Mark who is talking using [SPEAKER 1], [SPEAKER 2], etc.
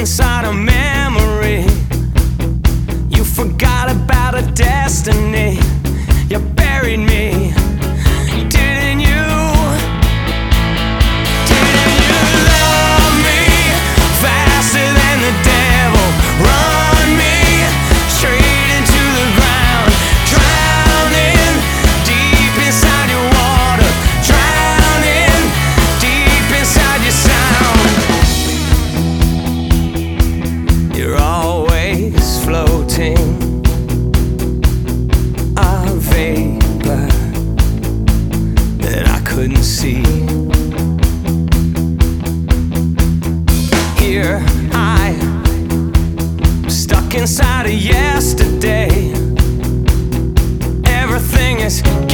[SPEAKER 1] inside a memory. You forgot about a destiny. You buried me, didn't you? Didn't you love me faster than the devil? Run me straight into the ground, drowning deep inside your water, drowning deep inside your sound. You're always floating, a vapor that I couldn't see. Here I'm stuck inside of yesterday. Everything is